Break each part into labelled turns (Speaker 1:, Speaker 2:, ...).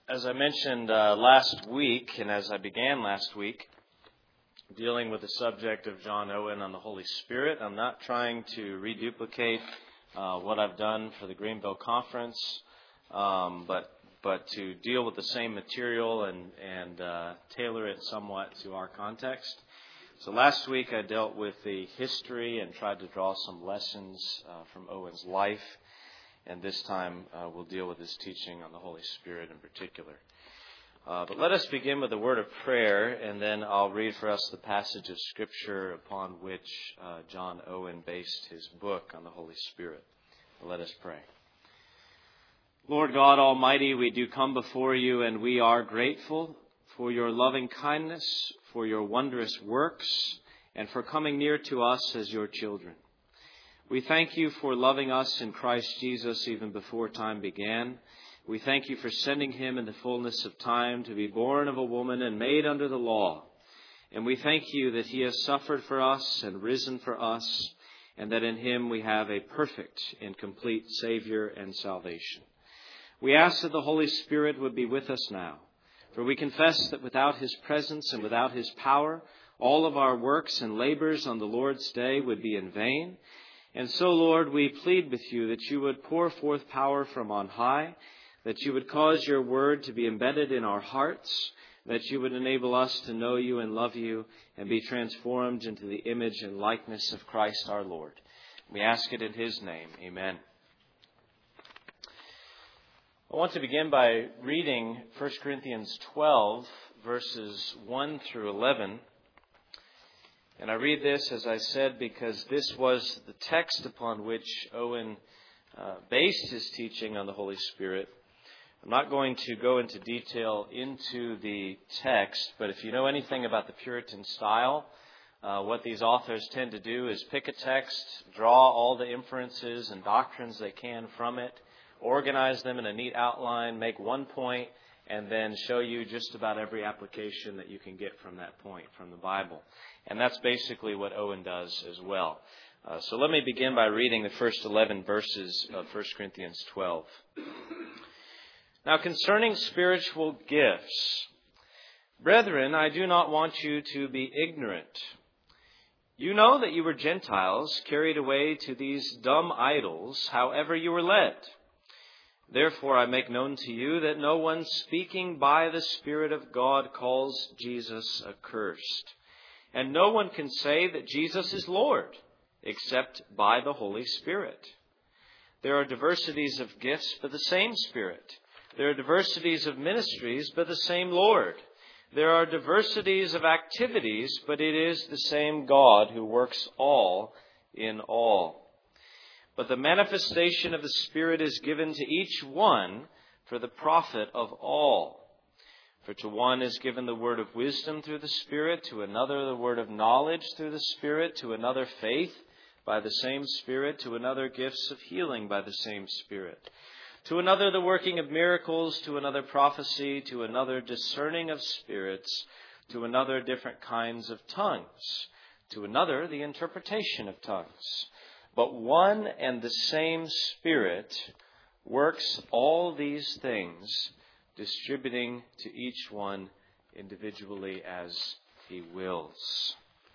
Speaker 1: As I mentioned last week, and as I began last week, dealing with the subject of John Owen on the Holy Spirit, I'm not trying to reduplicate what I've done for the Greenville Conference, but to deal with the same material and tailor it somewhat to our context. So last week I dealt with the history and tried to draw some lessons from Owen's life. And this time we'll deal with his teaching on the Holy Spirit in particular. But let us begin with a word of prayer, and then I'll read for us the passage of Scripture upon which John Owen based his book on the Holy Spirit. Let us pray. Lord God Almighty, we do come before you, and we are grateful for your loving kindness, for your wondrous works, and for coming near to us as your children. We thank you for loving us in Christ Jesus even before time began. We thank you for sending him in the fullness of time to be born of a woman and made under the law. And we thank you that he has suffered for us and risen for us, and that in him we have a perfect and complete Savior and salvation. We ask that the Holy Spirit would be with us now, for we confess that without his presence and without his power, all of our works and labors on the Lord's day would be in vain. And so, Lord, we plead with you that you would pour forth power from on high, that you would cause your word to be embedded in our hearts, that you would enable us to know you and love you and be transformed into the image and likeness of Christ our Lord. We ask it in his name. Amen. I want to begin by reading 1 Corinthians 12, verses 1 through 11. And I read this, as I said, because this was the text upon which Owen based his teaching on the Holy Spirit. I'm not going to go into detail into the text, but if you know anything about the Puritan style, what these authors tend to do is pick a text, draw all the inferences and doctrines they can from it, organize them in a neat outline, make one point, and then show you just about every application that you can get from that point from the Bible. And that's basically what Owen does as well. So let me begin by reading the first 11 verses of 1 Corinthians 12. Now concerning spiritual gifts, brethren, I do not want you to be ignorant. You know that you were Gentiles, carried away to these dumb idols, however you were led. Therefore I make known to you that no one speaking by the Spirit of God calls Jesus accursed. And no one can say that Jesus is Lord, except by the Holy Spirit. There are diversities of gifts, but the same Spirit. There are diversities of ministries, but the same Lord. There are diversities of activities, but it is the same God who works all in all. But the manifestation of the Spirit is given to each one for the profit of all. For to one is given the word of wisdom through the Spirit, to another the word of knowledge through the Spirit, to another faith by the same Spirit, to another gifts of healing by the same Spirit, to another the working of miracles, to another prophecy, to another discerning of spirits, to another different kinds of tongues, to another the interpretation of tongues. But one and the same Spirit works all these things, distributing to each one individually as he wills.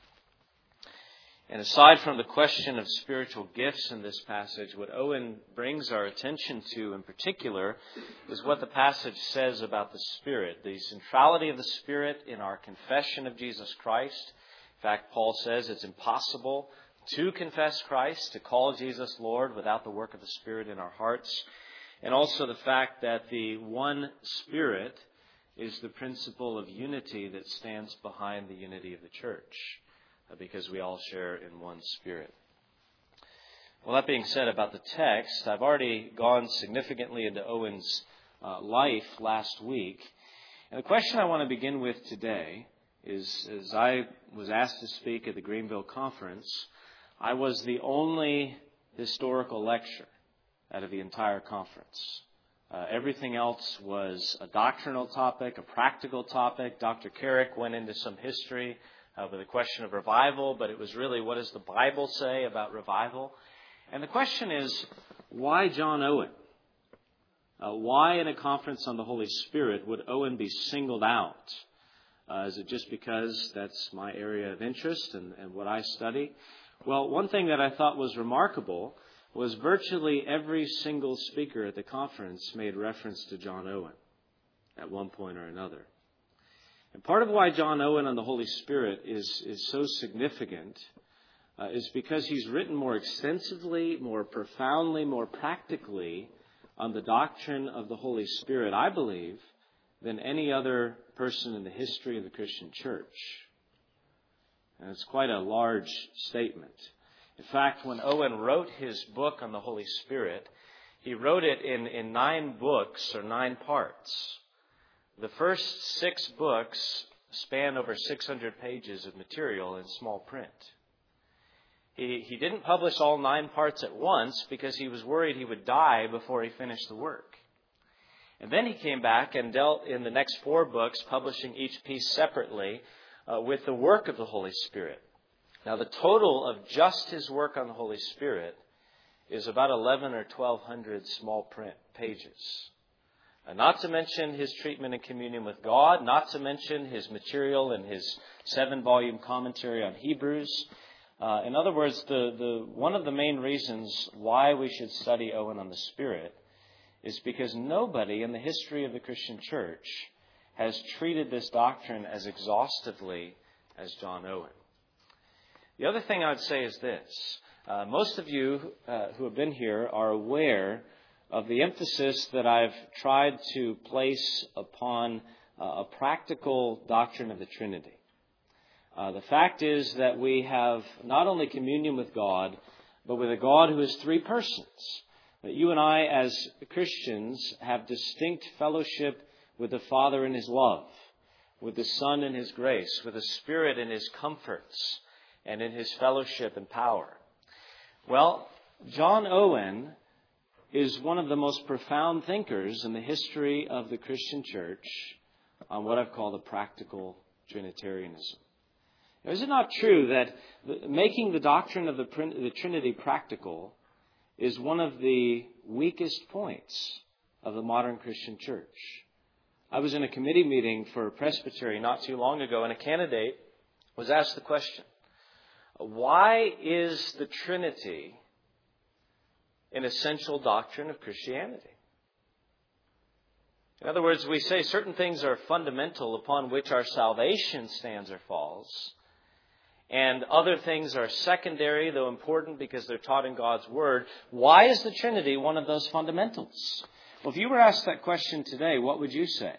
Speaker 1: And aside from the question of spiritual gifts in this passage, what Owen brings our attention to in particular is what the passage says about the Spirit, the centrality of the Spirit in our confession of Jesus Christ. In fact, Paul says it's impossible to confess Christ, to call Jesus Lord without the work of the Spirit in our hearts. And also the fact that the one Spirit is the principle of unity that stands behind the unity of the church, because we all share in one Spirit. Well, that being said about the text, I've already gone significantly into Owen's life last week. And the question I want to begin with today is, as I was asked to speak at the Greenville Conference, I was the only historical lecture out of the entire conference. Everything else was a doctrinal topic, a practical topic. Dr. Carrick went into some history with the question of revival, but it was really, what does the Bible say about revival? And the question is, why John Owen? Why in a conference on the Holy Spirit would Owen be singled out? Is it just because that's my area of interest and what I study? Well, one thing that I thought was remarkable was virtually every single speaker at the conference made reference to John Owen at one point or another. And part of why John Owen on the Holy Spirit is so significant is because he's written more extensively, more profoundly, more practically on the doctrine of the Holy Spirit, I believe, than any other person in the history of the Christian church. And it's quite a large statement. In fact, when Owen wrote his book on the Holy Spirit, he wrote it in 9 books or 9 parts. The first 6 books span over 600 pages of material in small print. He didn't publish all 9 parts at once because he was worried he would die before he finished the work. And then he came back and dealt in the next 4 books, publishing each piece separately with the work of the Holy Spirit. Now, the total of just his work on the Holy Spirit is about 11 or 1,200 small print pages. Not to mention his treatment and communion with God, not to mention his material and his 7-volume commentary on Hebrews. In other words, one of the main reasons why we should study Owen on the Spirit is because nobody in the history of the Christian church has treated this doctrine as exhaustively as John Owen. The other thing I would say is this. Most of you who have been here are aware of the emphasis that I've tried to place upon a practical doctrine of the Trinity. The fact is that we have not only communion with God, but with a God who is 3 persons. That you and I, as Christians, have distinct fellowship with the Father in His love, with the Son in His grace, with the Spirit in His comforts, and in His fellowship and power. Well, John Owen is one of the most profound thinkers in the history of the Christian church on what I've called a practical Trinitarianism. Now, is it not true that making the doctrine of the Trinity practical is one of the weakest points of the modern Christian church? I was in a committee meeting for Presbytery not too long ago, and a candidate was asked the question, why is the Trinity an essential doctrine of Christianity? In other words, we say certain things are fundamental upon which our salvation stands or falls, and other things are secondary, though important, because they're taught in God's Word. Why is the Trinity one of those fundamentals? Well, if you were asked that question today, what would you say?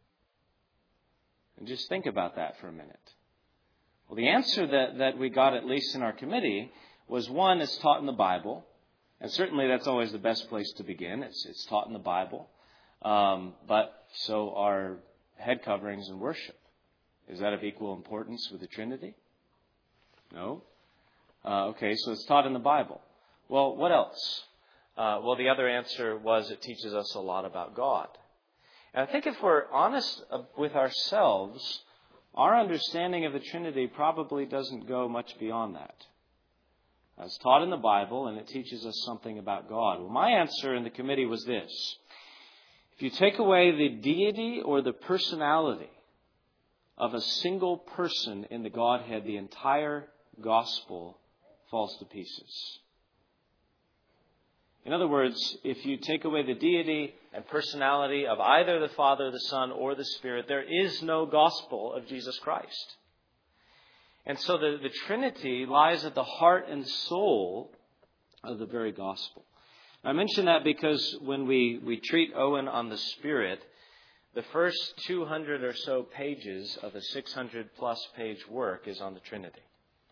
Speaker 1: And just think about that for a minute. Well, the answer that we got, at least in our committee, was one, it's taught in the Bible. And certainly that's always the best place to begin. It's taught in the Bible. But so are head coverings and worship. Is that of equal importance with the Trinity? No? Okay, so it's taught in the Bible. Well, what else? Well, the other answer was it teaches us a lot about God. And I think if we're honest with ourselves, our understanding of the Trinity probably doesn't go much beyond that. It's taught in the Bible, and it teaches us something about God. Well, my answer in the committee was this. If you take away the deity or the personality of a single person in the Godhead, the entire gospel falls to pieces. In other words, if you take away the deity and personality of either the Father, the Son, or the Spirit, there is no gospel of Jesus Christ. And so the Trinity lies at the heart and soul of the very gospel. I mention that because when we treat Owen on the Spirit, the first 200 or so pages of a 600-plus page work is on the Trinity.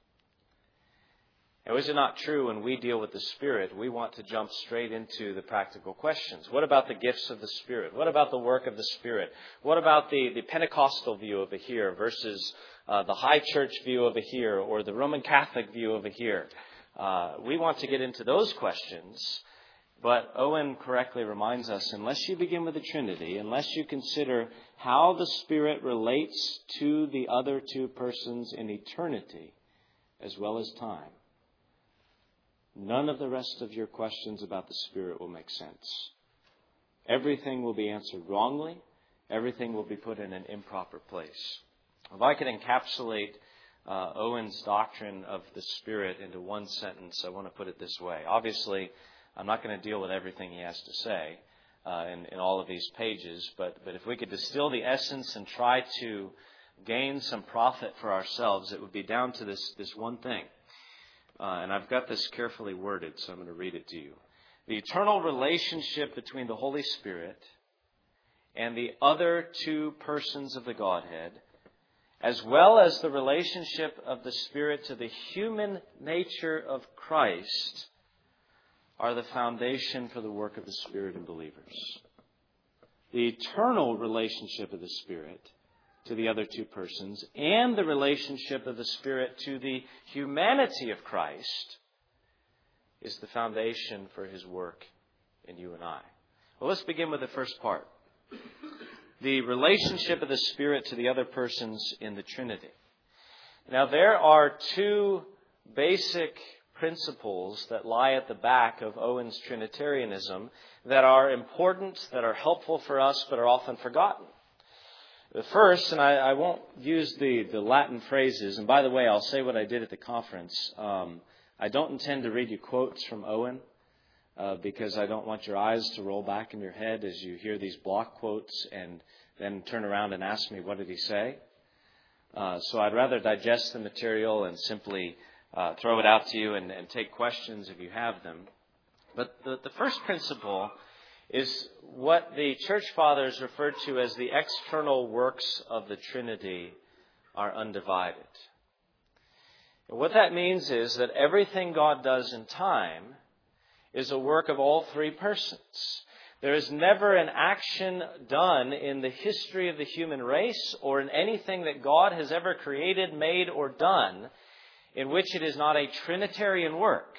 Speaker 1: Now, is it not true when we deal with the Spirit, we want to jump straight into the practical questions? What about the gifts of the Spirit? What about the work of the Spirit? What about the Pentecostal view over here versus the high church view over here, or the Roman Catholic view over here? We want to get into those questions, but Owen correctly reminds us, unless you begin with the Trinity, unless you consider how the Spirit relates to the other 2 persons in eternity as well as time, none of the rest of your questions about the Spirit will make sense. everything will be answered wrongly. Everything will be put in an improper place. If I could encapsulate Owen's doctrine of the Spirit into one sentence, I want to put it this way. Obviously, I'm not going to deal with everything he has to say in all of these pages, but if we could distill the essence and try to gain some profit for ourselves, it would be down to this one thing. And I've got this carefully worded, so I'm going to read it to you. The eternal relationship between the Holy Spirit and the other two persons of the Godhead, as well as the relationship of the Spirit to the human nature of Christ, are the foundation for the work of the Spirit in believers. The eternal relationship of the Spirit to the other two persons and the relationship of the Spirit to the humanity of Christ is the foundation for His work in you and I. Well, let's begin with the first part. The relationship of the Spirit to the other persons in the Trinity. Now, there are two basic principles that lie at the back of Owen's Trinitarianism that are important, that are helpful for us, but are often forgotten. The first, and I won't use the Latin phrases, and by the way, I'll say what I did at the conference. I don't intend to read you quotes from Owen, because I don't want your eyes to roll back in your head as you hear these block quotes and then turn around and ask me, what did he say? So I'd rather digest the material and simply throw it out to you and take questions if you have them. But the first principle is what the Church Fathers referred to as the external works of the Trinity are undivided. And what that means is that everything God does in time is a work of all three persons. There is never an action done in the history of the human race or in anything that God has ever created, made, or done in which it is not a Trinitarian work.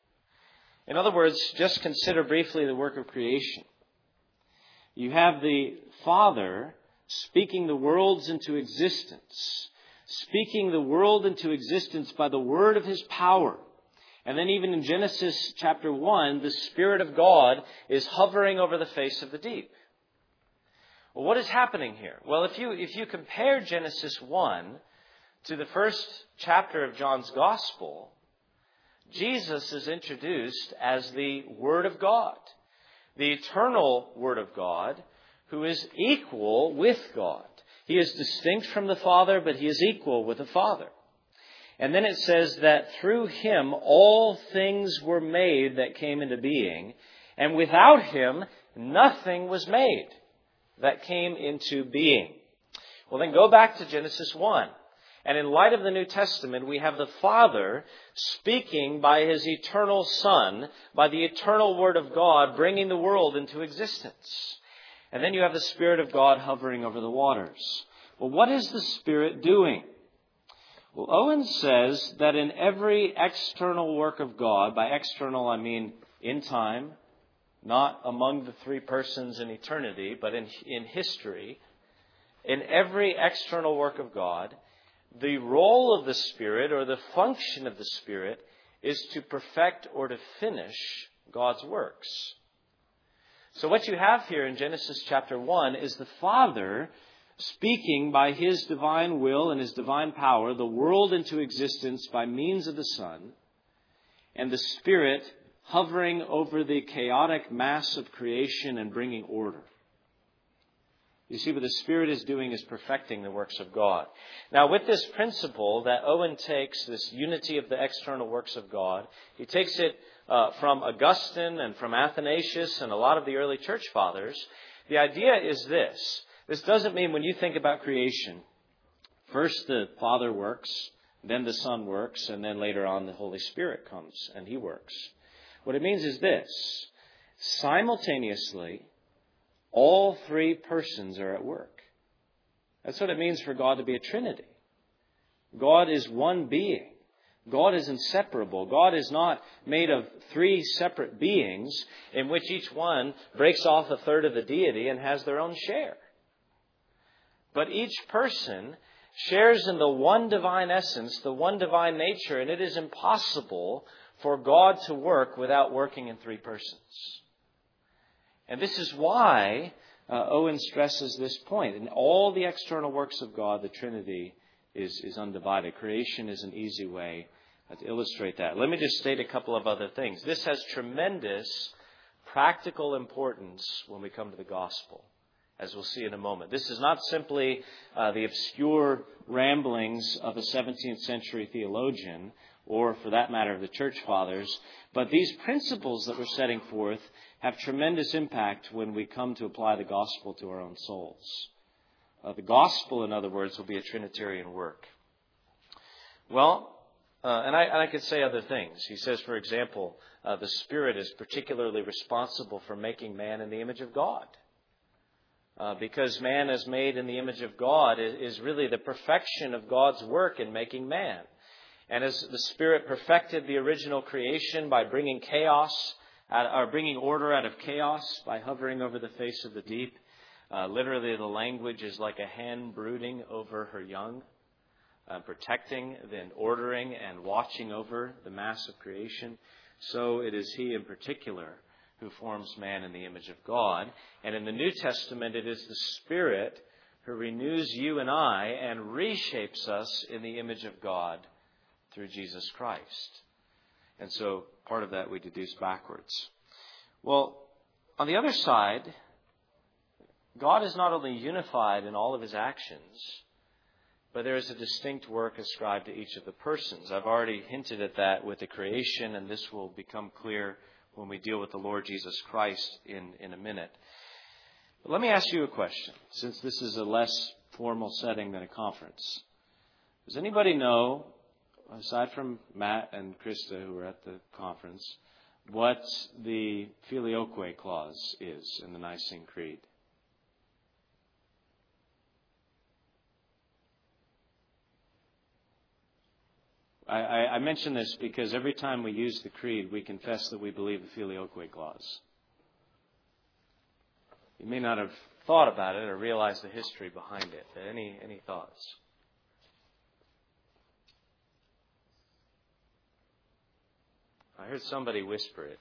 Speaker 1: In other words, just consider briefly the work of creation. You have the Father speaking the worlds into existence, speaking the world into existence by the word of His power. And then even in Genesis chapter 1, the Spirit of God is hovering over the face of the deep. Well, what is happening here? Well, if you compare Genesis 1 to the first chapter of John's Gospel, Jesus is introduced as the Word of God, the eternal Word of God, who is equal with God. He is distinct from the Father, but He is equal with the Father. And then it says that through Him all things were made that came into being, and without Him nothing was made that came into being. Well, then go back to Genesis 1. And in light of the New Testament, we have the Father speaking by His eternal Son, by the eternal Word of God, bringing the world into existence. And then you have the Spirit of God hovering over the waters. Well, what is the Spirit doing? Well, Owen says that in every external work of God, by external I mean in time, not among the three persons in eternity, but in history, in every external work of God, the role of the Spirit or the function of the Spirit is to perfect or to finish God's works. So what you have here in Genesis chapter 1 is the Father speaking by His divine will and His divine power the world into existence by means of the Son, and the Spirit hovering over the chaotic mass of creation and bringing order. You see, what the Spirit is doing is perfecting the works of God. Now, with this principle that Owen takes, this unity of the external works of God, he takes it from Augustine and from Athanasius and a lot of the early church fathers. The idea is this. This doesn't mean when you think about creation, first the Father works, then the Son works, and then later on the Holy Spirit comes and He works. What it means is this. Simultaneously, all three persons are at work. That's what it means for God to be a Trinity. God is one being. God is inseparable. God is not made of three separate beings in which each one breaks off a third of the deity and has their own share. But each person shares in the one divine essence, the one divine nature, and it is impossible for God to work without working in three persons. And this is why Owen stresses this point. In all the external works of God, the Trinity is undivided. Creation is an easy way to illustrate that. Let me just state a couple of other things. This has tremendous practical importance when we come to the gospel, as we'll see in a moment. This is not simply the obscure ramblings of a 17th century theologian, or for that matter, the church fathers, but these principles that we're setting forth have tremendous impact when we come to apply the gospel to our own souls. The gospel, in other words, will be a Trinitarian work. Well, and I could say other things. He says, for example, the Spirit is particularly responsible for making man in the image of God. Because man is made in the image of God is really the perfection of God's work in making man. And as the Spirit perfected the original creation by bringing bringing order out of chaos by hovering over the face of the deep, literally the language is like a hen brooding over her young, protecting, then ordering and watching over the mass of creation. So it is He in particular who forms man in the image of God. And in the New Testament, it is the Spirit who renews you and I and reshapes us in the image of God through Jesus Christ. And so part of that we deduce backwards. Well, on the other side, God is not only unified in all of His actions, but there is a distinct work ascribed to each of the persons. I've already hinted at that with the creation, and this will become clear when we deal with the Lord Jesus Christ in a minute. But let me ask you a question, since this is a less formal setting than a conference. Does anybody know, aside from Matt and Krista, who were at the conference, what the Filioque clause is in the Nicene Creed? I mention this because every time we use the Creed, we confess that we believe the Filioque clause. You may not have thought about it or realized the history behind it. Any thoughts? I heard somebody whisper it.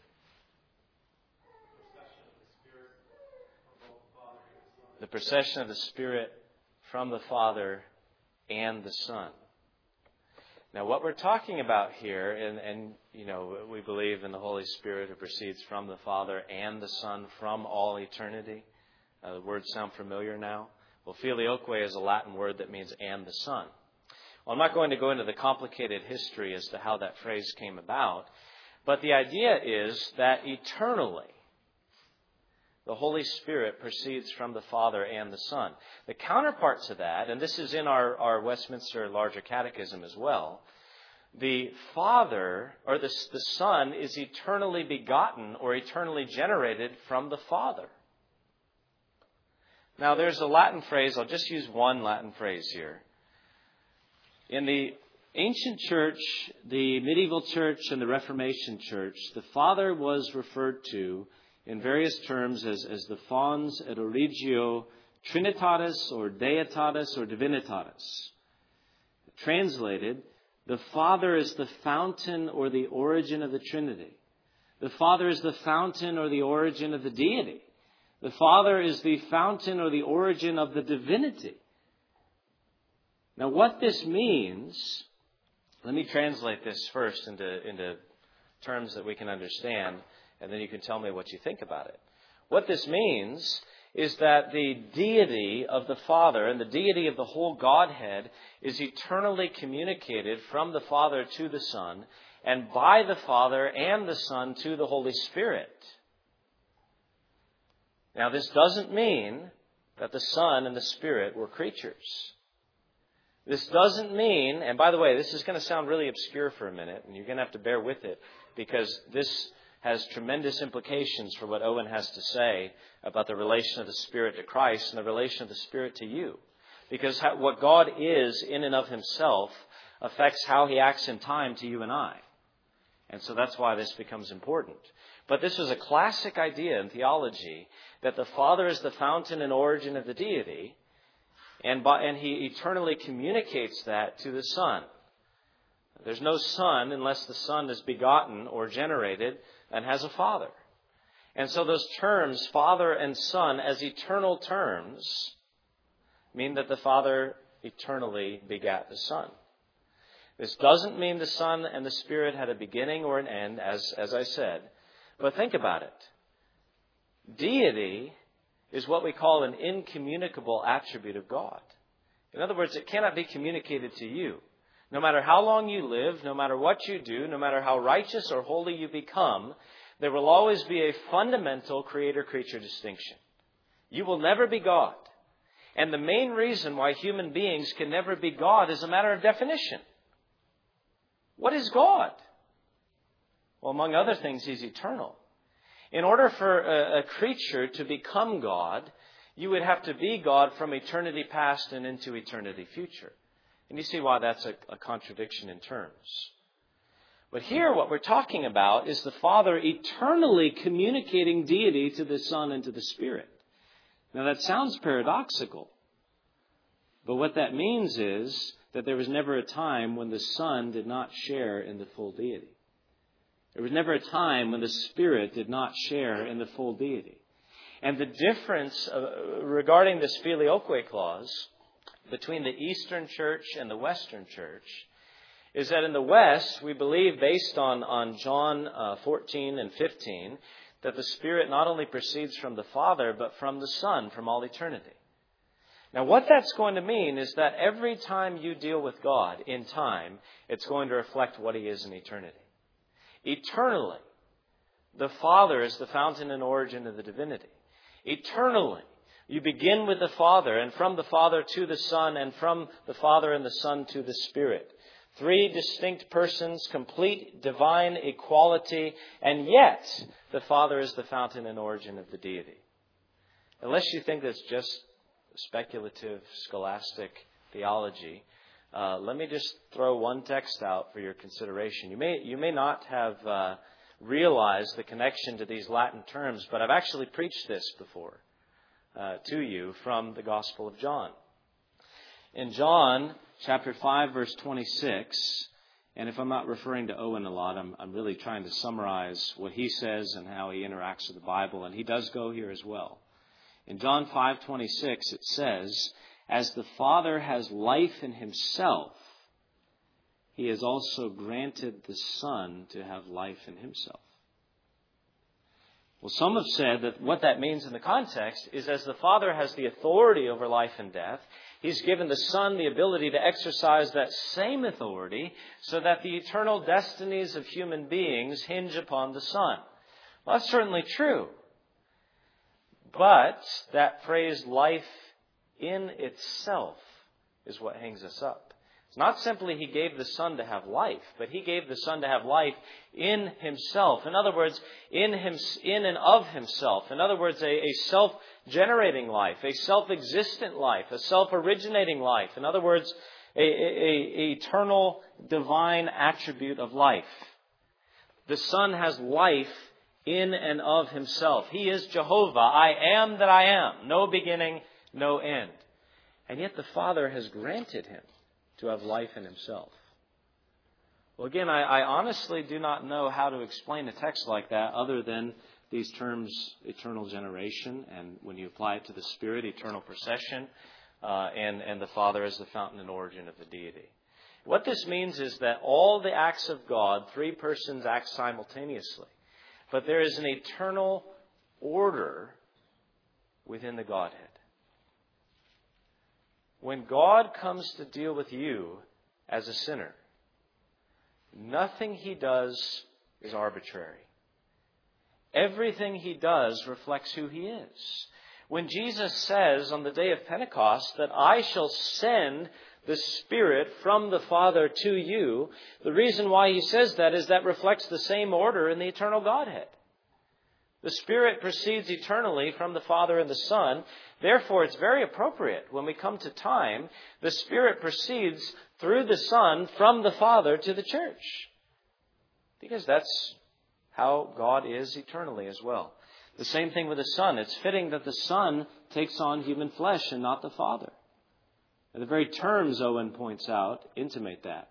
Speaker 1: The procession of the Spirit from the Father and the Son. Now, what we're talking about here, and we believe in the Holy Spirit who proceeds from the Father and the Son from all eternity. The words sound familiar now. Well, Filioque is a Latin word that means and the Son. Well, I'm not going to go into the complicated history as to how that phrase came about, but the idea is that eternally, the Holy Spirit proceeds from the Father and the Son. The counterpart to that, and this is in our Westminster Larger Catechism as well, the Father, or the Son, is eternally begotten or eternally generated from the Father. Now, there's a Latin phrase. I'll just use one Latin phrase here. In the ancient church, the medieval church, and the Reformation church, the Father was referred to in various terms as the Fons et Origio Trinitatis or Deitatis or Divinitatis. Translated, the Father is the fountain or the origin of the Trinity. The Father is the fountain or the origin of the deity. The Father is the fountain or the origin of the divinity. Now, what this means, let me translate this first into terms that we can understand, and then you can tell me what you think about it. What this means is that the deity of the Father and the deity of the whole Godhead is eternally communicated from the Father to the Son, and by the Father and the Son to the Holy Spirit. Now, this doesn't mean that the Son and the Spirit were creatures. This doesn't mean, and by the way, this is going to sound really obscure for a minute, and you're going to have to bear with it, because this has tremendous implications for what Owen has to say about the relation of the Spirit to Christ and the relation of the Spirit to you. Because what God is in and of Himself affects how He acts in time to you and I. And so that's why this becomes important. But this was a classic idea in theology, that the Father is the fountain and origin of the deity, and He eternally communicates that to the Son. There's no Son unless the Son is begotten or generated and has a Father. And so those terms, Father and Son, as eternal terms, mean that the Father eternally begat the Son. This doesn't mean the Son and the Spirit had a beginning or an end, as I said. But think about it. Deity is what we call an incommunicable attribute of God. In other words, it cannot be communicated to you. No matter how long you live, no matter what you do, no matter how righteous or holy you become, there will always be a fundamental creator-creature distinction. You will never be God. And the main reason why human beings can never be God is a matter of definition. What is God? Well, among other things, He's eternal. In order for a creature to become God, you would have to be God from eternity past and into eternity future. And you see why that's a contradiction in terms. But here what we're talking about is the Father eternally communicating deity to the Son and to the Spirit. Now that sounds paradoxical. But what that means is that there was never a time when the Son did not share in the full deity. There was never a time when the Spirit did not share in the full deity. And the difference regarding this filioque clause between the Eastern Church and the Western Church is that in the West, we believe, based on John 14 and 15, that the Spirit not only proceeds from the Father, but from the Son, from all eternity. Now, what that's going to mean is that every time you deal with God in time, it's going to reflect what He is in eternity. Eternally, the Father is the fountain and origin of the divinity. Eternally, you begin with the Father, and from the Father to the Son, and from the Father and the Son to the Spirit. Three distinct persons, complete divine equality, and yet the Father is the fountain and origin of the deity. Unless you think that's just speculative, scholastic theology, let me just throw one text out for your consideration. You may not have realized the connection to these Latin terms, but I've actually preached this before to you from the Gospel of John. In John chapter 5, verse 26, and if I'm not referring to Owen a lot, I'm really trying to summarize what he says and how he interacts with the Bible, and he does go here as well. In John 5:26, it says, "As the Father has life in Himself, He has also granted the Son to have life in Himself." Well, some have said that what that means in the context is as the Father has the authority over life and death, He's given the Son the ability to exercise that same authority so that the eternal destinies of human beings hinge upon the Son. Well, that's certainly true. But that phrase, life in itself, is what hangs us up. It's not simply He gave the Son to have life, but He gave the Son to have life in Himself. In other words, in and of Himself. In other words, a self-generating life, a self-existent life, a self-originating life. In other words, a eternal divine attribute of life. The Son has life in and of Himself. He is Jehovah. I am that I am. No beginning, no end. And yet the Father has granted Him to have life in Himself. Well, again, I honestly do not know how to explain a text like that other than these terms, eternal generation, and when you apply it to the Spirit, eternal procession, and the Father as the fountain and origin of the deity. What this means is that all the acts of God, three persons act simultaneously. But there is an eternal order within the Godhead. When God comes to deal with you as a sinner, nothing He does is arbitrary. Everything He does reflects who He is. When Jesus says on the day of Pentecost that I shall send the Spirit from the Father to you, the reason why He says that is that reflects the same order in the eternal Godhead. The Spirit proceeds eternally from the Father and the Son. Therefore, it's very appropriate when we come to time, the Spirit proceeds through the Son from the Father to the church. Because that's how God is eternally as well. The same thing with the Son. It's fitting that the Son takes on human flesh and not the Father. And the very terms, Owen points out, intimate that.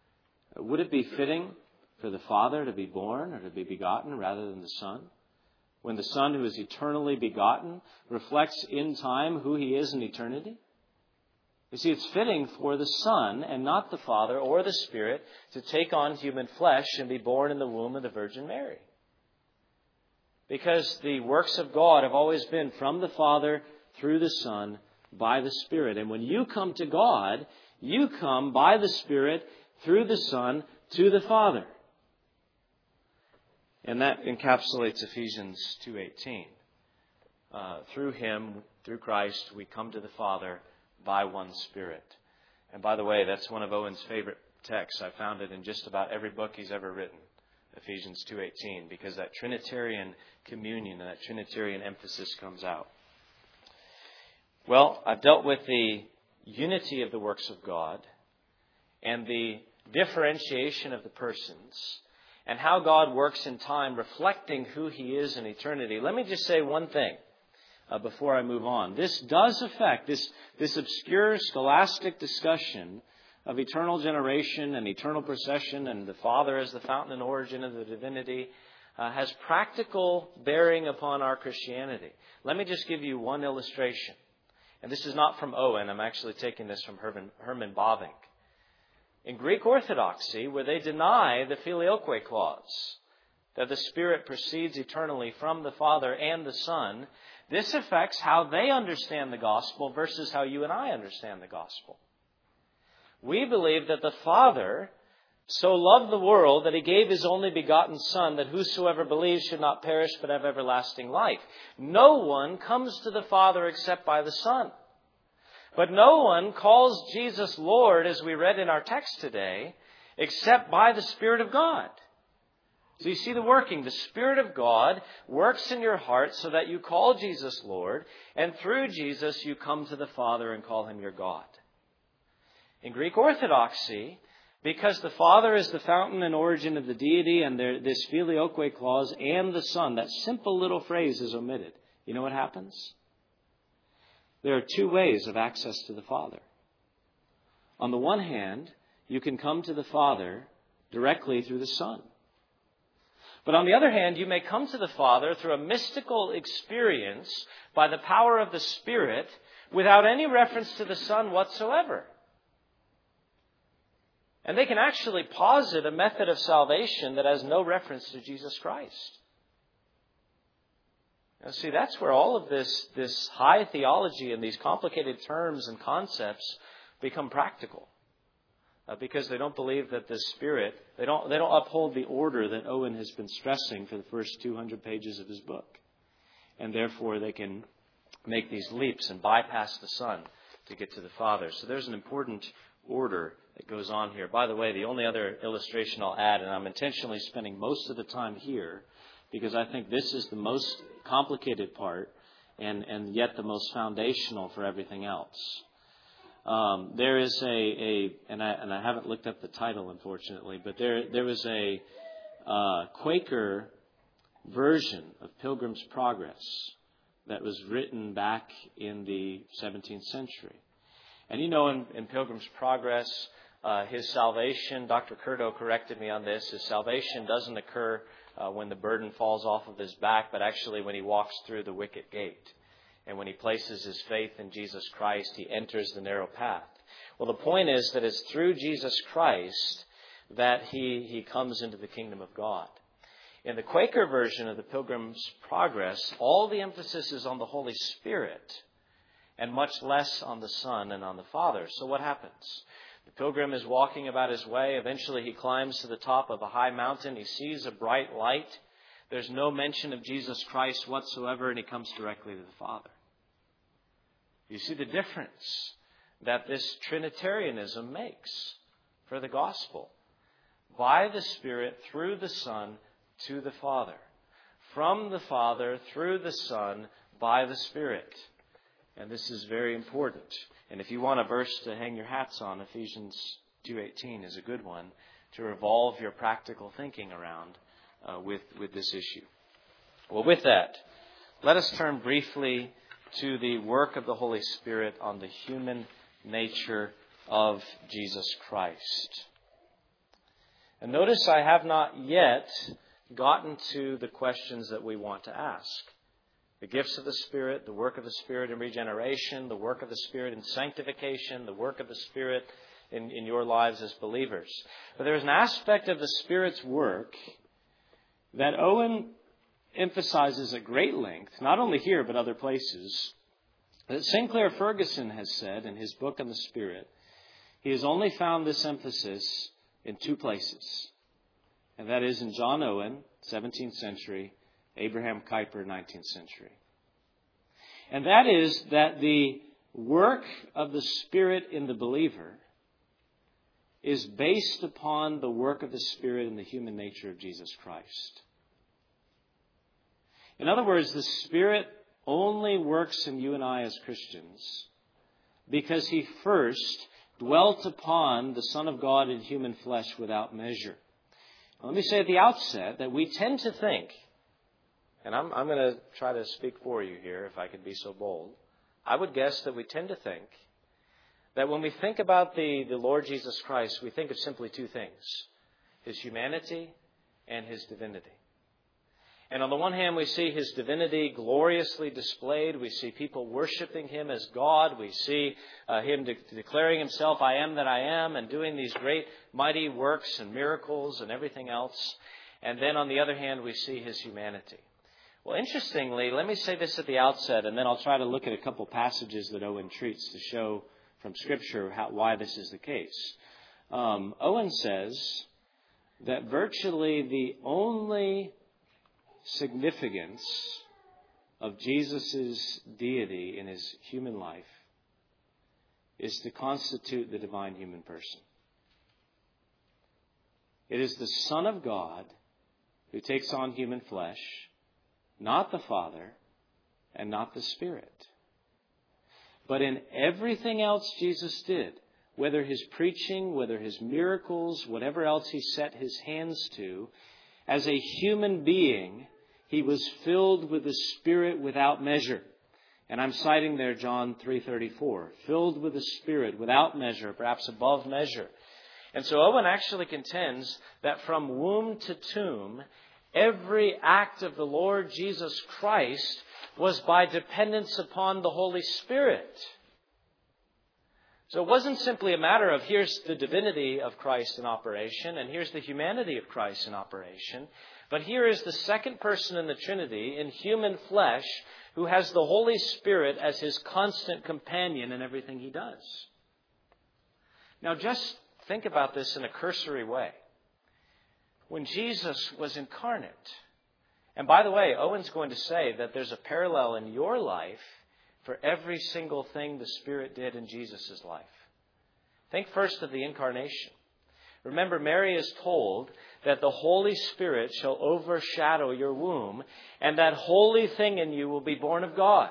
Speaker 1: Would it be fitting for the Father to be born or to be begotten rather than the Son? when the Son, who is eternally begotten, reflects in time who He is in eternity? You see, it's fitting for the Son and not the Father or the Spirit to take on human flesh and be born in the womb of the Virgin Mary. Because the works of God have always been from the Father through the Son by the Spirit. And when you come to God, you come by the Spirit through the Son to the Father. And that encapsulates Ephesians 2:18. Through Him, through Christ, we come to the Father by one Spirit. And by the way, that's one of Owen's favorite texts. I found it in just about every book he's ever written, Ephesians 2:18, because that Trinitarian communion and that Trinitarian emphasis comes out. Well, I've dealt with the unity of the works of God and the differentiation of the persons and how God works in time, reflecting who He is in eternity. Let me just say one thing before I move on. This does affect, this obscure scholastic discussion of eternal generation and eternal procession and the Father as the fountain and origin of the divinity has practical bearing upon our Christianity. Let me just give you one illustration. And this is not from Owen. I'm actually taking this from Herman Bavinck. In Greek Orthodoxy, where they deny the filioque clause, that the Spirit proceeds eternally from the Father and the Son, this affects how they understand the gospel versus how you and I understand the gospel. We believe that the Father so loved the world that He gave His only begotten Son, that whosoever believes should not perish but have everlasting life. No one comes to the Father except by the Son. But no one calls Jesus Lord, as we read in our text today, except by the Spirit of God. So you see the working. The Spirit of God works in your heart so that you call Jesus Lord, and through Jesus you come to the Father and call Him your God. In Greek Orthodoxy, because the Father is the fountain and origin of the deity, and this filioque clause, and the Son, that simple little phrase is omitted. You know what happens? There are two ways of access to the Father. On the one hand, you can come to the Father directly through the Son. But on the other hand, you may come to the Father through a mystical experience by the power of the Spirit without any reference to the Son whatsoever. And they can actually posit a method of salvation that has no reference to Jesus Christ. Now, see, that's where all of this high theology and these complicated terms and concepts become practical. Because they don't believe that the Spirit, they don't uphold the order that Owen has been stressing for the first 200 pages of his book. And therefore they can make these leaps and bypass the Son to get to the Father. So there's an important order that goes on here. By the way, the only other illustration I'll add, and I'm intentionally spending most of the time here, because I think this is the most complicated part and yet the most foundational for everything else. There is and I haven't looked up the title, unfortunately, but there was a Quaker version of Pilgrim's Progress that was written back in the 17th century. And you know, in Pilgrim's Progress, his salvation, Dr. Curto corrected me on this, his salvation doesn't occur when the burden falls off of his back, but actually when he walks through the wicket gate. And when he places his faith in Jesus Christ, he enters the narrow path. Well, the point is that it's through Jesus Christ that he comes into the kingdom of God. In the Quaker version of the Pilgrim's Progress, all the emphasis is on the Holy Spirit and much less on the Son and on the Father. So what happens? The pilgrim is walking about his way. Eventually he climbs to the top of a high mountain. He sees a bright light. There's no mention of Jesus Christ whatsoever, and he comes directly to the Father. You see the difference that this Trinitarianism makes for the gospel. By the Spirit, through the Son, to the Father. From the Father, through the Son, by the Spirit. And this is very important. And if you want a verse to hang your hats on, Ephesians 2:18 is a good one to revolve your practical thinking around with this issue. Well, with that, let us turn briefly to the work of the Holy Spirit on the human nature of Jesus Christ. And notice I have not yet gotten to the questions that we want to ask. The gifts of the Spirit, the work of the Spirit in regeneration, the work of the Spirit in sanctification, the work of the Spirit in your lives as believers. But there's an aspect of the Spirit's work that Owen emphasizes at great length, not only here but other places, that Sinclair Ferguson has said in his book on the Spirit. He has only found this emphasis in two places, and that is in John Owen, 17th century, Abraham Kuyper, 19th century. And that is that the work of the Spirit in the believer is based upon the work of the Spirit in the human nature of Jesus Christ. In other words, the Spirit only works in you and I as Christians because He first dwelt upon the Son of God in human flesh without measure. Now, let me say at the outset that we tend to think, and I'm going to try to speak for you here if I could be so bold. I would guess that we tend to think that when we think about the Lord Jesus Christ, we think of simply two things: His humanity and His divinity. And on the one hand, we see His divinity gloriously displayed. We see people worshiping Him as God. We see Him declaring Himself, I am that I am, and doing these great mighty works and miracles and everything else. And then on the other hand, we see His humanity. Well, interestingly, let me say this at the outset, and then I'll try to look at a couple passages that Owen treats to show from Scripture why this is the case. Owen says that virtually the only significance of Jesus' deity in His human life is to constitute the divine human person. It is the Son of God who takes on human flesh, not the Father and not the Spirit. But in everything else Jesus did, whether His preaching, whether His miracles, whatever else He set His hands to, as a human being, He was filled with the Spirit without measure. And I'm citing there John 3:34, filled with the Spirit without measure, perhaps above measure. And so Owen actually contends that from womb to tomb, every act of the Lord Jesus Christ was by dependence upon the Holy Spirit. So it wasn't simply a matter of here's the divinity of Christ in operation and here's the humanity of Christ in operation. But here is the second person in the Trinity in human flesh who has the Holy Spirit as His constant companion in everything He does. Now just think about this in a cursory way. When Jesus was incarnate, and by the way, Owen's going to say that there's a parallel in your life for every single thing the Spirit did in Jesus' life. Think first of the incarnation. Remember, Mary is told that the Holy Spirit shall overshadow your womb, and that holy thing in you will be born of God.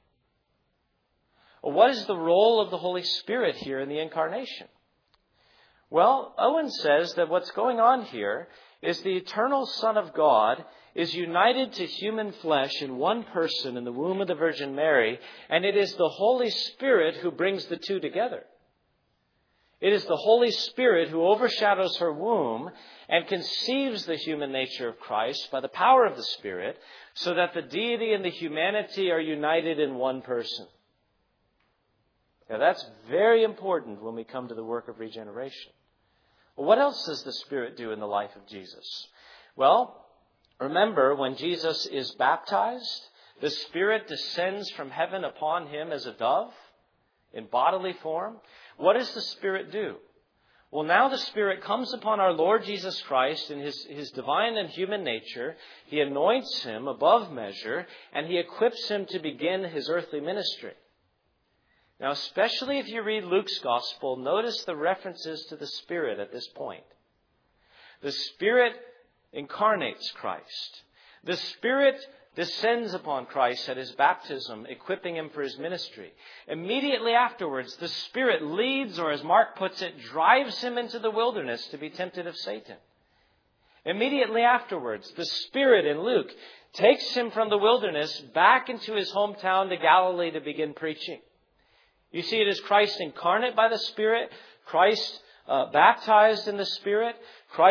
Speaker 1: Well, what is the role of the Holy Spirit here in the incarnation? Well, Owen says that what's going on here is the eternal Son of God is united to human flesh in one person in the womb of the Virgin Mary, and it is the Holy Spirit who brings the two together. It is the Holy Spirit who overshadows her womb and conceives the human nature of Christ by the power of the Spirit, so that the deity and the humanity are united in one person. Now that's very important when we come to the work of regeneration. Well, what else does the Spirit do in the life of Jesus? Well, remember, when Jesus is baptized, the Spirit descends from heaven upon Him as a dove in bodily form. What does the Spirit do? Well, now the Spirit comes upon our Lord Jesus Christ in His divine and human nature. He anoints Him above measure, and He equips Him to begin His earthly ministry. Now, especially if you read Luke's Gospel, notice the references to the Spirit at this point. The Spirit incarnates Christ. The Spirit descends upon Christ at His baptism, equipping Him for His ministry. Immediately afterwards, the Spirit leads, or as Mark puts it, drives Him into the wilderness to be tempted of Satan. Immediately afterwards, the Spirit in Luke takes Him from the wilderness back into His hometown to Galilee to begin preaching. You see, it is Christ incarnate by the Spirit, Christ baptized in the Spirit, Christ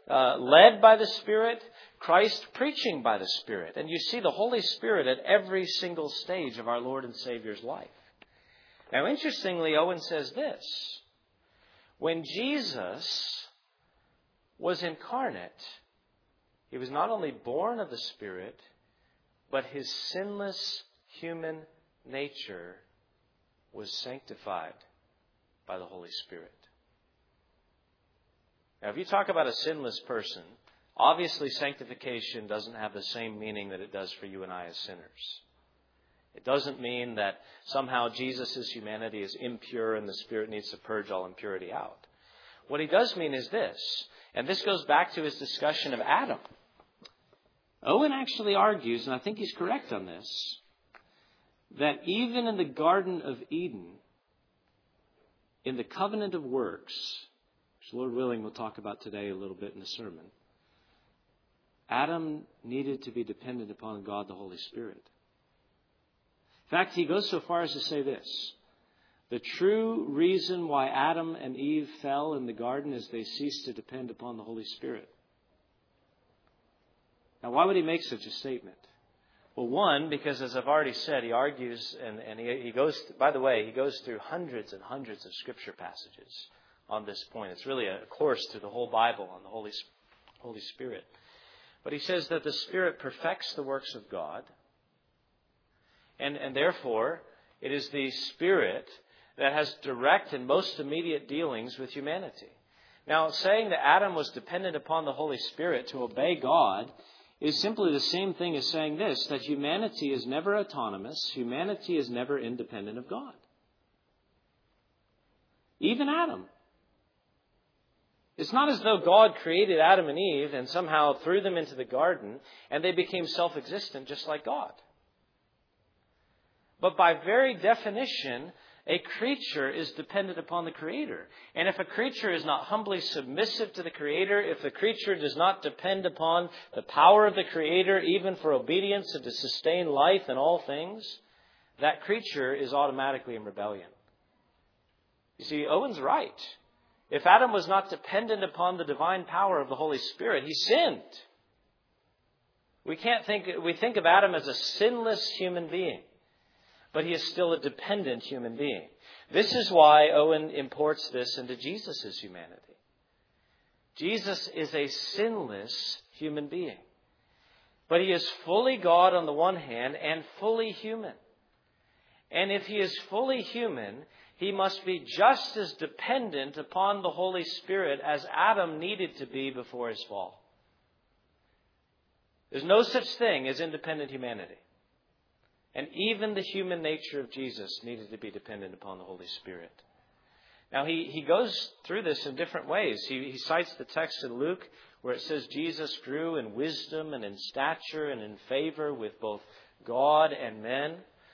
Speaker 1: led by the Spirit, Christ preaching by the Spirit. And you see the Holy Spirit at every single stage of our Lord and Savior's life. Now, interestingly, Owen says this. When Jesus was incarnate, he was not only born of the Spirit, but his sinless human nature was sanctified by the Holy Spirit. Now, if you talk about a sinless person, obviously sanctification doesn't have the same meaning that it does for you and I as sinners. It doesn't mean that somehow Jesus' humanity is impure and the Spirit needs to purge all impurity out. What he does mean is this, and this goes back to his discussion of Adam. Owen actually argues, and I think he's correct on this, that even in the Garden of Eden, in the covenant of works, which Lord willing we'll talk about today a little bit in the sermon, Adam needed to be dependent upon God the Holy Spirit. In fact, he goes so far as to say this. The true reason why Adam and Eve fell in the garden is they ceased to depend upon the Holy Spirit. Now, why would he make such a statement? Well, one, because as I've already said, he argues and he goes, by the way, he goes through hundreds and hundreds of scripture passages on this point. It's really a course through the whole Bible on the Holy Spirit. But he says that the Spirit perfects the works of God. And therefore, it is the Spirit that has direct and most immediate dealings with humanity. Now, saying that Adam was dependent upon the Holy Spirit to obey God is simply the same thing as saying this, that humanity is never autonomous, humanity is never independent of God. Even Adam. It's not as though God created Adam and Eve and somehow threw them into the garden and they became self-existent just like God. But by very definition, a creature is dependent upon the Creator. And if a creature is not humbly submissive to the Creator, if the creature does not depend upon the power of the Creator, even for obedience and to sustain life and all things, that creature is automatically in rebellion. You see, Owen's right. If Adam was not dependent upon the divine power of the Holy Spirit, he sinned. We think of Adam as a sinless human being. But he is still a dependent human being. This is why Owen imports this into Jesus' humanity. Jesus is a sinless human being. But he is fully God on the one hand and fully human. And if he is fully human, he must be just as dependent upon the Holy Spirit as Adam needed to be before his fall. There's no such thing as independent humanity. And even the human nature of Jesus needed to be dependent upon the Holy Spirit. Now, he goes through this in different ways. He cites the text in Luke where it says Jesus grew in wisdom and in stature and in favor with both God and men.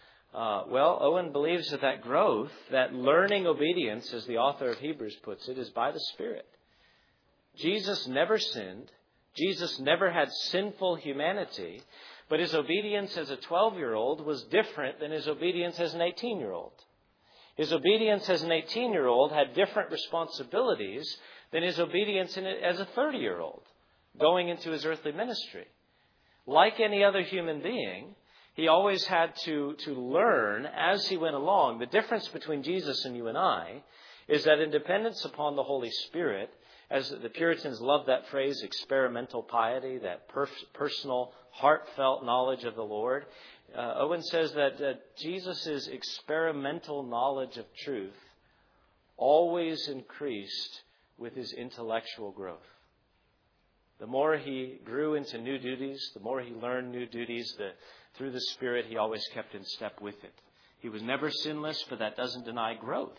Speaker 1: Owen believes that growth, that learning obedience, as the author of Hebrews puts it, is by the Spirit. Jesus never sinned. Jesus never had sinful humanity. But his obedience as a 12-year-old was different than his obedience as an 18-year-old. His obedience as an 18-year-old had different responsibilities than his obedience as a 30-year-old going into his earthly ministry. Like any other human being, he always had to learn as he went along. The difference between Jesus and you and I is that in dependence upon the Holy Spirit, as the Puritans loved that phrase, experimental piety, that personal, heartfelt knowledge of the Lord. Owen says that Jesus' experimental knowledge of truth always increased with his intellectual growth. The more he grew into new duties, the more he learned new duties, through the Spirit, he always kept in step with it. He was never sinless, but that doesn't deny growth.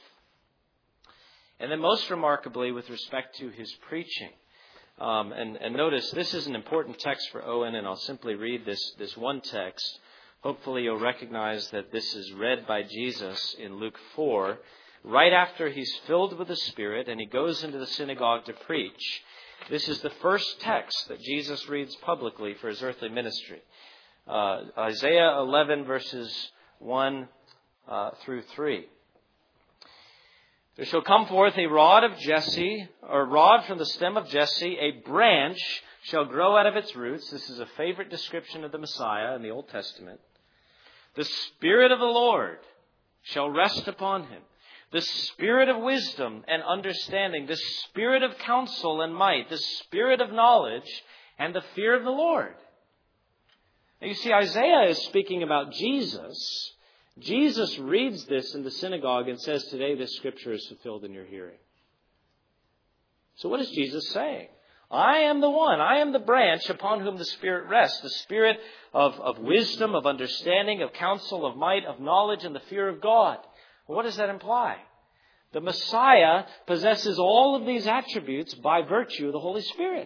Speaker 1: And then most remarkably, with respect to his preaching, and notice this is an important text for Owen, and I'll simply read this one text. Hopefully you'll recognize that this is read by Jesus in Luke 4, right after he's filled with the Spirit and he goes into the synagogue to preach. This is the first text that Jesus reads publicly for his earthly ministry. Isaiah 11 verses 1 through 3. There shall come forth a rod of Jesse, or a rod from the stem of Jesse, a branch shall grow out of its roots. This is a favorite description of the Messiah in the Old Testament. The Spirit of the Lord shall rest upon him. The Spirit of wisdom and understanding, the Spirit of counsel and might, the Spirit of knowledge and the fear of the Lord. Now you see, Isaiah is speaking about Jesus. Jesus reads this in the synagogue and says, today this scripture is fulfilled in your hearing. So what is Jesus saying? I am the one. I am the branch upon whom the Spirit rests. The Spirit of wisdom, of understanding, of counsel, of might, of knowledge, and the fear of God. Well, what does that imply? The Messiah possesses all of these attributes by virtue of the Holy Spirit.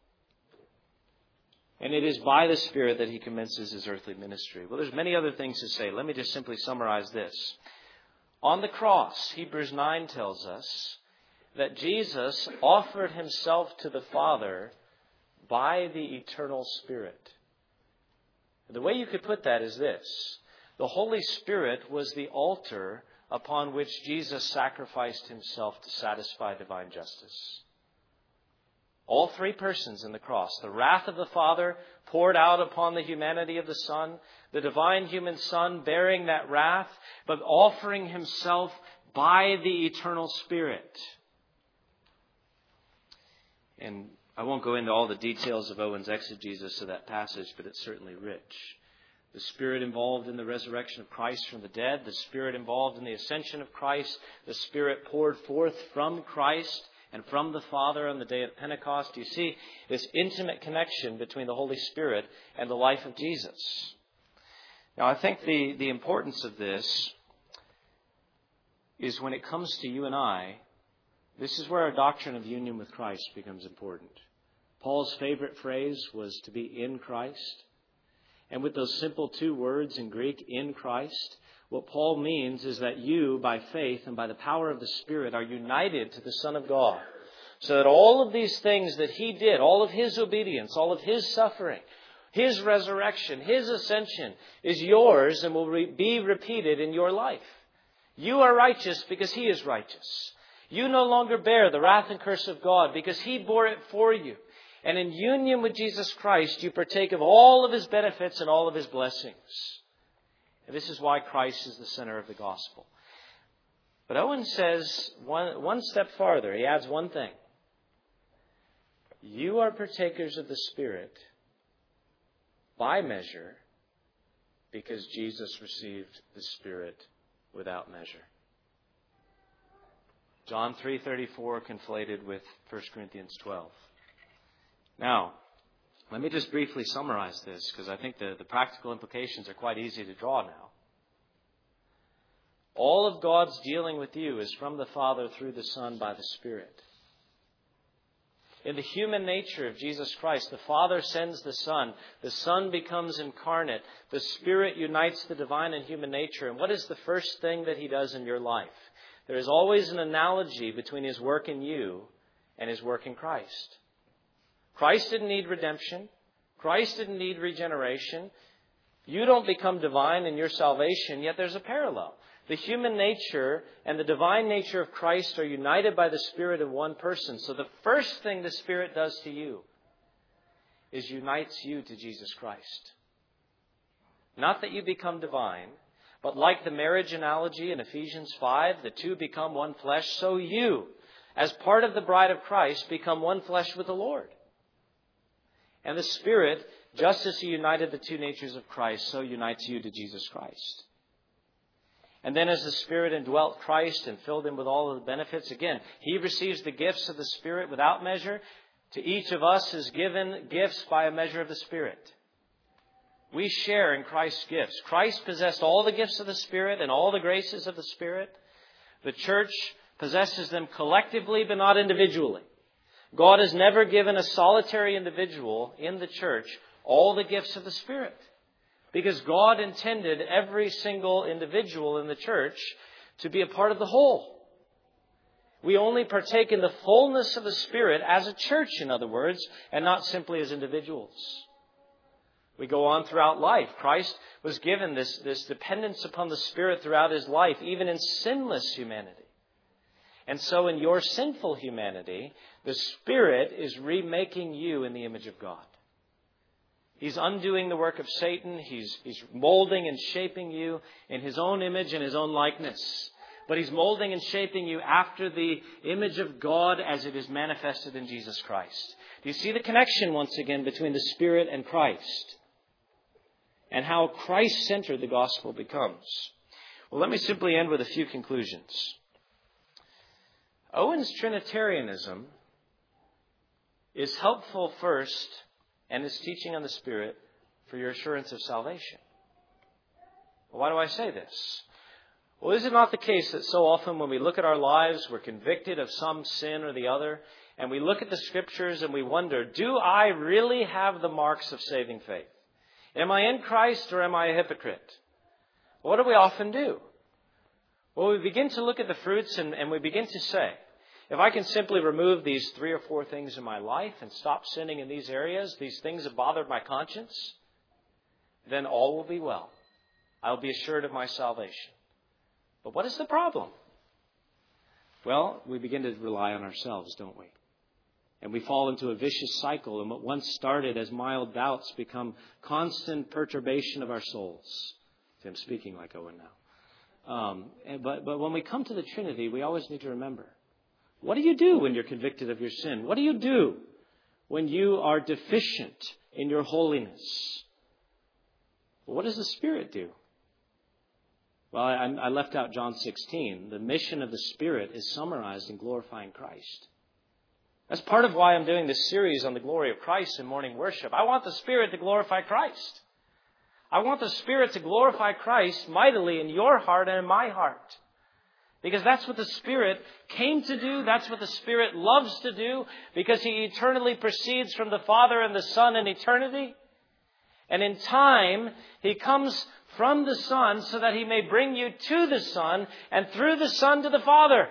Speaker 1: And it is by the Spirit that he commences his earthly ministry. Well, there's many other things to say. Let me just simply summarize this. On the cross, Hebrews 9 tells us that Jesus offered himself to the Father by the eternal Spirit. The way you could put that is this. The Holy Spirit was the altar upon which Jesus sacrificed himself to satisfy divine justice. All three persons in the cross. The wrath of the Father poured out upon the humanity of the Son. The divine human Son bearing that wrath, but offering himself by the eternal Spirit. And I won't go into all the details of Owen's exegesis of that passage, but it's certainly rich. The Spirit involved in the resurrection of Christ from the dead. The Spirit involved in the ascension of Christ. The Spirit poured forth from Christ and from the Father on the day of Pentecost. You see this intimate connection between the Holy Spirit and the life of Jesus. Now, I think the importance of this is when it comes to you and I, this is where our doctrine of union with Christ becomes important. Paul's favorite phrase was to be in Christ. And with those simple two words in Greek, in Christ, what Paul means is that you, by faith and by the power of the Spirit, are united to the Son of God. So that all of these things that he did, all of his obedience, all of his suffering, his resurrection, his ascension is yours and will be repeated in your life. You are righteous because he is righteous. You no longer bear the wrath and curse of God because he bore it for you. And in union with Jesus Christ, you partake of all of his benefits and all of his blessings. And this is why Christ is the center of the gospel. But Owen says one step farther. He adds one thing. You are partakers of the Spirit by measure because Jesus received the Spirit without measure. John 3:34 conflated with 1 Corinthians 12. Now, let me just briefly summarize this because I think the practical implications are quite easy to draw now. All of God's dealing with you is from the Father through the Son by the Spirit. In the human nature of Jesus Christ, the Father sends the Son. The Son becomes incarnate. The Spirit unites the divine and human nature. And what is the first thing that he does in your life? There is always an analogy between his work in you and his work in Christ. Christ didn't need redemption. Christ didn't need regeneration. You don't become divine in your salvation, yet there's a parallel. The human nature and the divine nature of Christ are united by the Spirit in one person. So the first thing the Spirit does to you is unites you to Jesus Christ. Not that you become divine, but like the marriage analogy in Ephesians 5, the two become one flesh, so you, as part of the bride of Christ, become one flesh with the Lord. And the Spirit, just as he united the two natures of Christ, so unites you to Jesus Christ. And then as the Spirit indwelt Christ and filled him with all of the benefits, again, he receives the gifts of the Spirit without measure. To each of us is given gifts by a measure of the Spirit. We share in Christ's gifts. Christ possessed all the gifts of the Spirit and all the graces of the Spirit. The church possesses them collectively, but not individually. God has never given a solitary individual in the church all the gifts of the Spirit. Because God intended every single individual in the church to be a part of the whole. We only partake in the fullness of the Spirit as a church, in other words, and not simply as individuals. We go on throughout life. Christ was given this dependence upon the Spirit throughout his life, even in sinless humanity. And so in your sinful humanity, the Spirit is remaking you in the image of God. He's undoing the work of Satan. He's molding and shaping you in His own image and His own likeness. But He's molding and shaping you after the image of God as it is manifested in Jesus Christ. Do you see the connection once again between the Spirit and Christ? And how Christ-centered the gospel becomes? Well, let me simply end with a few conclusions. Owen's Trinitarianism is helpful first, and his teaching on the Spirit, for your assurance of salvation. Well, why do I say this? Well, is it not the case that so often when we look at our lives, we're convicted of some sin or the other, and we look at the Scriptures and we wonder, do I really have the marks of saving faith? Am I in Christ or am I a hypocrite? What do we often do? Well, we begin to look at the fruits and we begin to say, if I can simply remove these 3 or 4 things in my life and stop sinning in these areas, these things have bothered my conscience, then all will be well. I'll be assured of my salvation. But what is the problem? Well, we begin to rely on ourselves, don't we? And we fall into a vicious cycle, and what once started as mild doubts become constant perturbation of our souls. See, I'm speaking like Owen now. But when we come to the Trinity, we always need to remember, what do you do when you're convicted of your sin? What do you do when you are deficient in your holiness? Well, what does the Spirit do? Well, I left out John 16. The mission of the Spirit is summarized in glorifying Christ. That's part of why I'm doing this series on the glory of Christ in morning worship. I want the Spirit to glorify Christ. I want the Spirit to glorify Christ mightily in your heart and in my heart. Because that's what the Spirit came to do. That's what the Spirit loves to do. Because He eternally proceeds from the Father and the Son in eternity. And in time, He comes from the Son so that He may bring you to the Son and through the Son to the Father.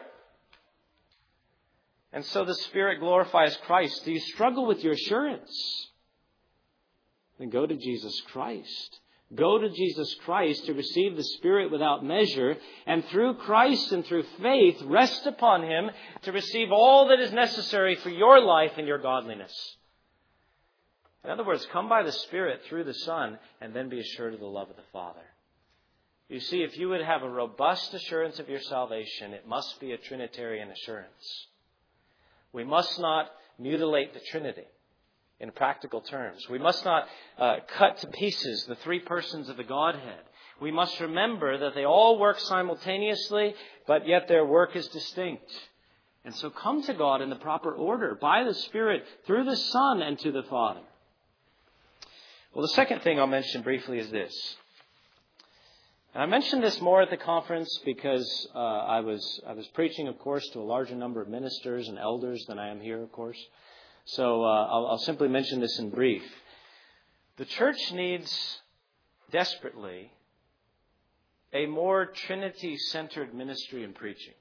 Speaker 1: And so the Spirit glorifies Christ. Do you struggle with your assurance? Then go to Jesus Christ. Go to Jesus Christ to receive the Spirit without measure, and through Christ and through faith, rest upon Him to receive all that is necessary for your life and your godliness. In other words, come by the Spirit through the Son, and then be assured of the love of the Father. You see, if you would have a robust assurance of your salvation, it must be a Trinitarian assurance. We must not mutilate the Trinity in practical terms. We must not cut to pieces the 3 persons of the Godhead. We must remember that they all work simultaneously, but yet their work is distinct. And so come to God in the proper order, by the Spirit, through the Son, and to the Father. Well, the second thing I'll mention briefly is this. And I mentioned this more at the conference because I was preaching, of course, to a larger number of ministers and elders than I am here, of course. So I'll simply mention this in brief. The church needs desperately a more Trinity-centered ministry and preaching.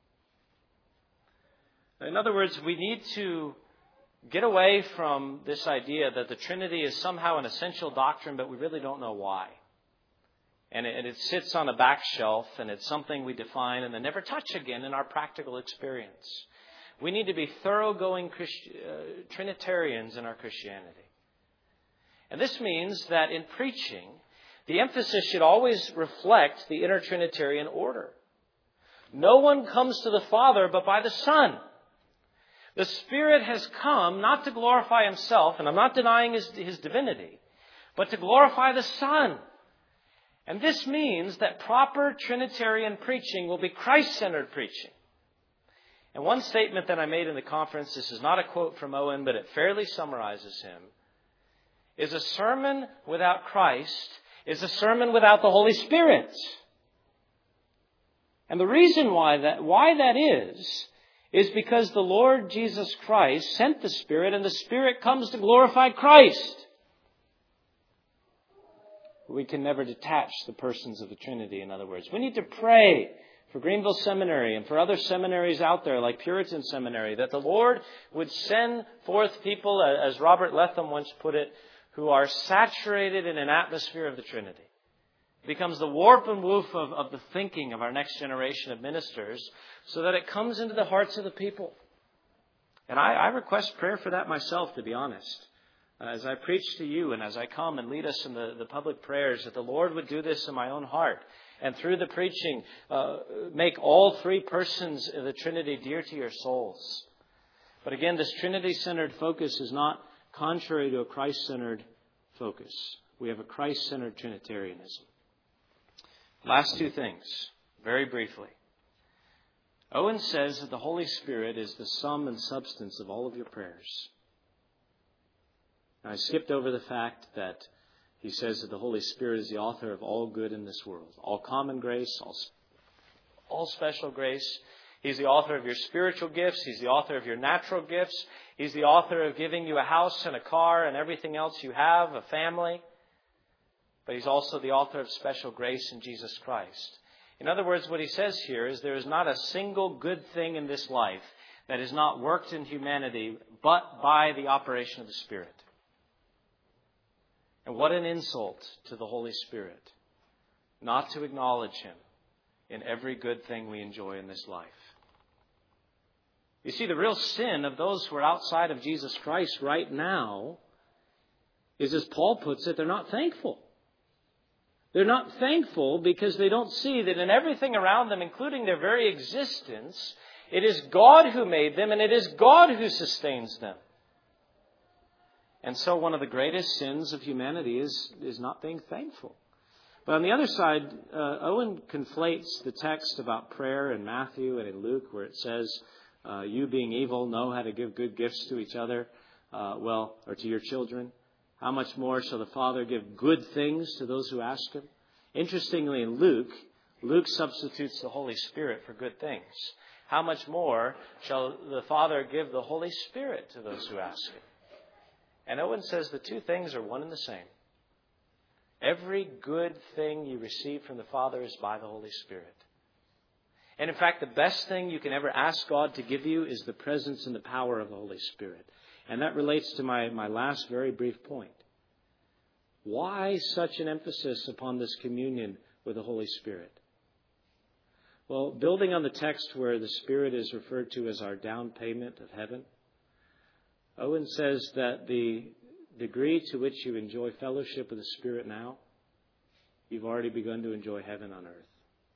Speaker 1: In other words, we need to get away from this idea that the Trinity is somehow an essential doctrine, but we really don't know why. And it sits on a back shelf, and it's something we define and then never touch again in our practical experience. We need to be thoroughgoing Trinitarians in our Christianity. And this means that in preaching, the emphasis should always reflect the inner Trinitarian order. No one comes to the Father but by the Son. The Spirit has come not to glorify Himself, and I'm not denying His divinity, but to glorify the Son. And this means that proper Trinitarian preaching will be Christ-centered preaching. And one statement that I made in the conference, this is not a quote from Owen, but it fairly summarizes him, is a sermon without Christ is a sermon without the Holy Spirit. And the reason why that is because the Lord Jesus Christ sent the Spirit, and the Spirit comes to glorify Christ. We can never detach the persons of the Trinity, in other words. We need to pray for Greenville Seminary and for other seminaries out there like Puritan Seminary, that the Lord would send forth people, as Robert Letham once put it, who are saturated in an atmosphere of the Trinity. It becomes the warp and woof of the thinking of our next generation of ministers so that it comes into the hearts of the people. And I request prayer for that myself, to be honest. As I preach to you and as I come and lead us in the public prayers, that the Lord would do this in my own heart. And through the preaching, make all three persons of the Trinity dear to your souls. But again, this Trinity-centered focus is not contrary to a Christ-centered focus. We have a Christ-centered Trinitarianism. Last two things, very briefly. Owen says that the Holy Spirit is the sum and substance of all of your prayers. Now, I skipped over the fact that he says that the Holy Spirit is the author of all good in this world. All common grace, all special grace. He's the author of your spiritual gifts. He's the author of your natural gifts. He's the author of giving you a house and a car and everything else you have, a family. But He's also the author of special grace in Jesus Christ. In other words, what he says here is there is not a single good thing in this life that is not worked in humanity but by the operation of the Spirit. And what an insult to the Holy Spirit not to acknowledge Him in every good thing we enjoy in this life. You see, the real sin of those who are outside of Jesus Christ right now is, as Paul puts it, they're not thankful. They're not thankful because they don't see that in everything around them, including their very existence, it is God who made them and it is God who sustains them. And so one of the greatest sins of humanity is not being thankful. But on the other side, Owen conflates the text about prayer in Matthew and in Luke where it says, you being evil know how to give good gifts to each other, or to your children. How much more shall the Father give good things to those who ask Him? Interestingly, in Luke substitutes the Holy Spirit for good things. How much more shall the Father give the Holy Spirit to those who ask Him? And Owen says the two things are one and the same. Every good thing you receive from the Father is by the Holy Spirit. And in fact, the best thing you can ever ask God to give you is the presence and the power of the Holy Spirit. And that relates to my last very brief point. Why such an emphasis upon this communion with the Holy Spirit? Well, building on the text where the Spirit is referred to as our down payment of heaven, Owen says that the degree to which you enjoy fellowship with the Spirit now, you've already begun to enjoy heaven on earth.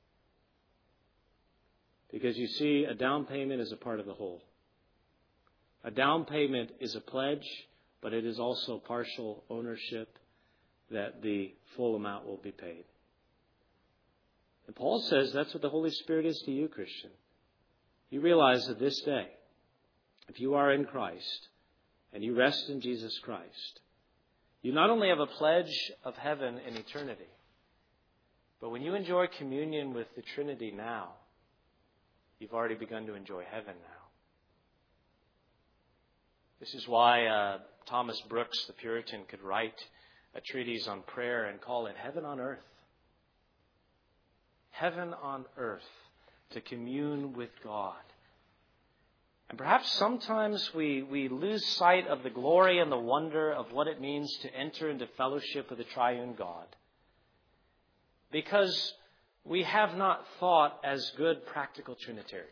Speaker 1: Because you see, a down payment is a part of the whole. A down payment is a pledge, but it is also partial ownership that the full amount will be paid. And Paul says that's what the Holy Spirit is to you, Christian. You realize that this day, if you are in Christ and you rest in Jesus Christ, you not only have a pledge of heaven in eternity, but when you enjoy communion with the Trinity now, you've already begun to enjoy heaven now. This is why Thomas Brooks, the Puritan, could write a treatise on prayer and call it Heaven on Earth. Heaven on earth, to commune with God. And perhaps sometimes we lose sight of the glory and the wonder of what it means to enter into fellowship with the triune God, because we have not thought as good practical Trinitarians.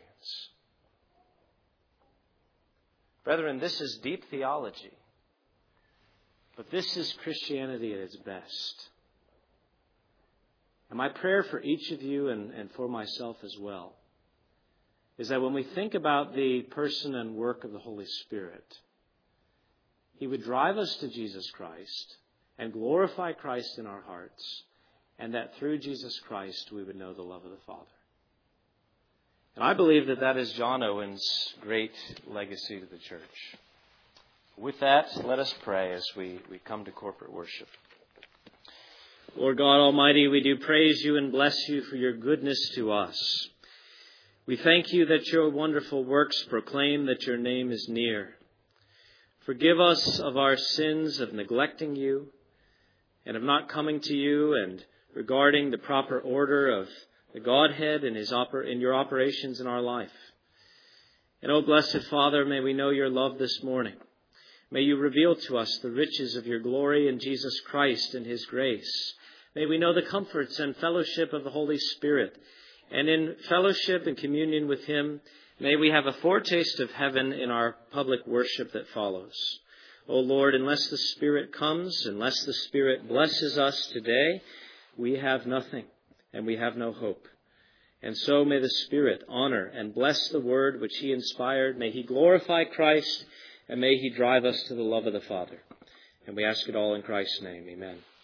Speaker 1: Brethren, this is deep theology, but this is Christianity at its best. And my prayer for each of you and for myself as well is that when we think about the person and work of the Holy Spirit, He would drive us to Jesus Christ and glorify Christ in our hearts, and that through Jesus Christ we would know the love of the Father. And I believe that that is John Owen's great legacy to the church. With that, let us pray as we come to corporate worship. Lord God Almighty, we do praise You and bless You for Your goodness to us. We thank You that Your wonderful works proclaim that Your name is near. Forgive us of our sins of neglecting You and of not coming to You and regarding the proper order of the Godhead and in Your operations in our life. And, O blessed Father, may we know Your love this morning. May You reveal to us the riches of Your glory in Jesus Christ and His grace. May we know the comforts and fellowship of the Holy Spirit. And in fellowship and communion with Him, may we have a foretaste of heaven in our public worship that follows. O Lord, unless the Spirit comes, unless the Spirit blesses us today, we have nothing and we have no hope. And so may the Spirit honor and bless the word which He inspired. May He glorify Christ, and may He drive us to the love of the Father. And we ask it all in Christ's name. Amen.